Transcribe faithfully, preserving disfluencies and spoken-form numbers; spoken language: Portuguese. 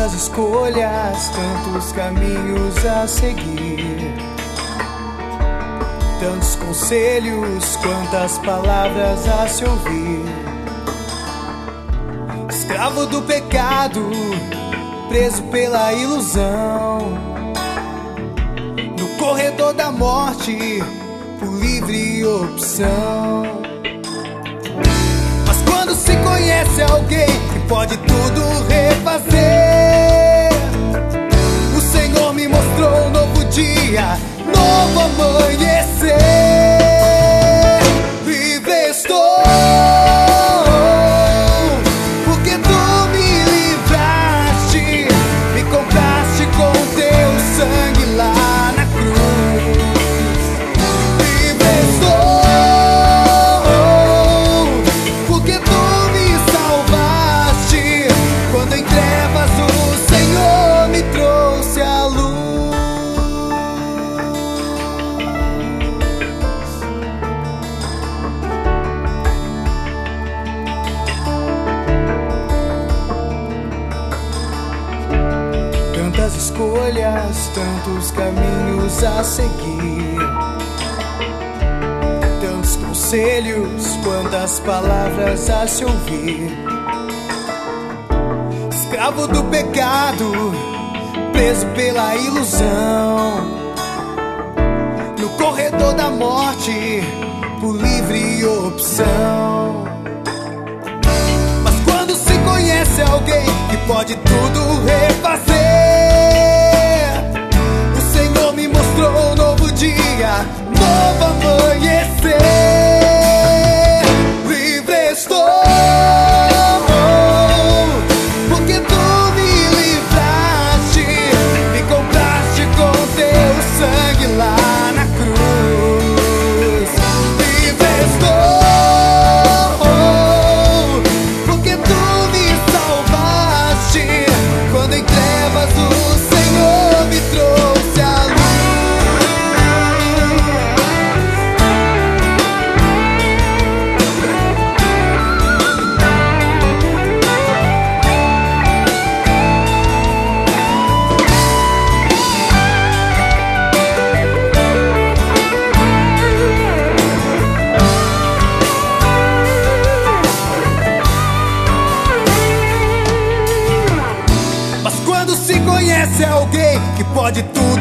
Tantas escolhas, tantos caminhos a seguir, tantos conselhos, quantas palavras a se ouvir. Escravo do pecado, preso pela ilusão, no corredor da morte, por livre opção. Mas quando se conhece alguém que pode tudo refazer, o Senhor me mostrou um novo dia, novo amanhecer. Livre estou, porque tu me livraste, me compraste com teu sangue lá na cruz. Livre estou, porque tu me salvaste, quando em trevas o Senhor me trouxe à luz. Tantas escolhas, tantos caminhos a seguir, tantos conselhos, quantas palavras a se ouvir. Escravo do pecado, preso pela ilusão, no corredor da morte, por livre opção. Mas quando se conhece alguém que pode tudo refazer, o Senhor me mostrou um novo dia, novo amanhecer. Livre estou, porque tu me livraste, me compraste com teu sangue lá na cruz. Livre estou, porque tu me salvaste, quando em trevas o Senhor me trouxe à luz. Mas quando se conhece alguém que pode tudo